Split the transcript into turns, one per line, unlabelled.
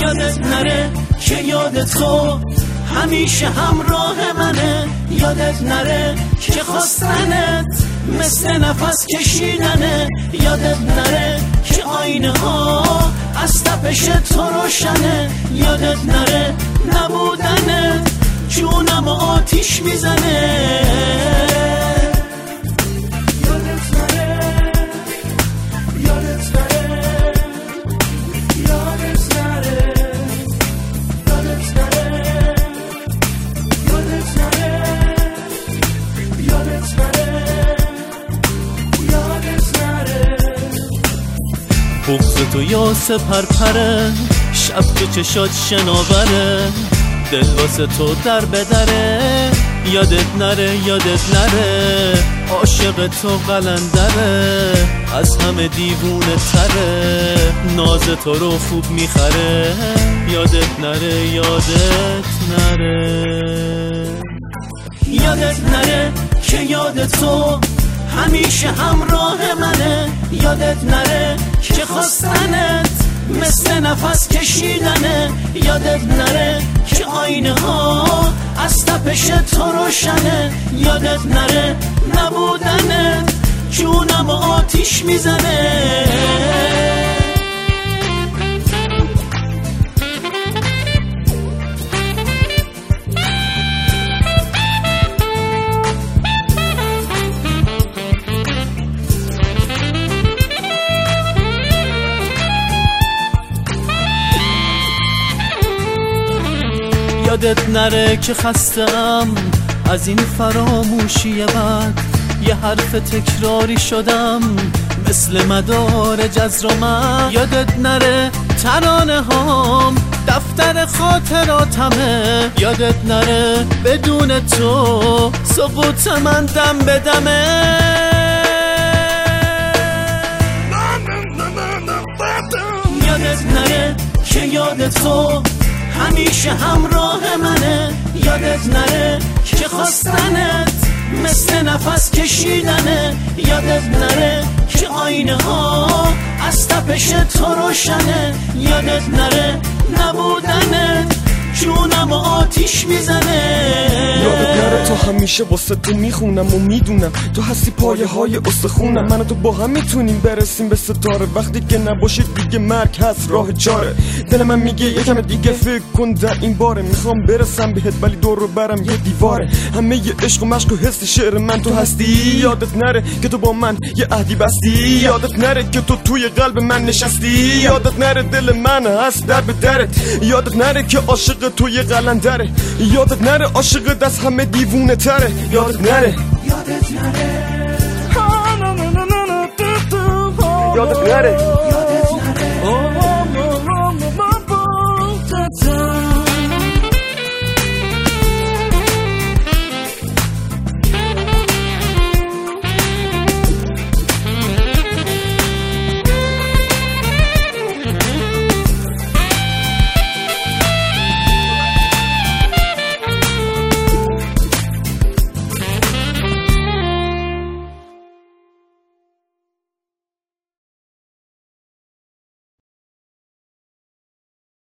یادت نره که یاد تو همیشه همراه منه. یادت نره که خواستنت مثل نفس کشیدنه. یادت نره که آینه ها از تپش تو روشنه. یادت نره نبودنت جونم آتیش میزنه. بغض تو یا سپرپره، شب تو چشات شناوره، دل واسه تو در بدره. یادت نره یادت نره عاشق تو قلندره، از همه دیوونه تره، ناز تو رو خوب میخره. یادت نره یادت نره. یادت نره که یاد تو همیشه همراه منه. یادت نره که خواستنت مثل نفس کشیدنه. یادت نره که آینه ها از تپش تو روشنه. یادت نره نبودنت جونم آتیش میزنه. یادت نره که خستم از این فراموشی بد، یه حرف تکراری شدم مثل مدار جزر من. یادت نره ترانه هام دفتر خاطراتمه. یادت نره بدون تو سقوط من دم به دمه. یادت نره که یاد تو همیشه همراه منه. یادت نره که خواستنت مثل نفس کشیدنه. یادت نره که آینه ها از تپش تو روشنه. یادت نره نبودنت جونم آتیش میزنه.
یادت نره تو همیشه واسه تو میخونم و میدونم تو هستی پایه های استخونم. من و تو با هم میتونیم برسیم به ستاره، وقتی که نباشه دیگه مرگ هست راه چاره. دل من میگه یکم دیگه فکر کن در این باره، میخوام برسم بهت ولی دور رو برم یه دیواره. همه یه عشق و مشق و حس شعر من تو هستی. یادت نره که تو با من یه عهدی بستی. یادت نره که تو توی قلب من نشستی. یادت نره دل من هست در به درت. یادت نره که عاشق توی قلندره. یادت نره عاشق دست همه دیوونه تره. یادت نره
یادت نره
یادت نره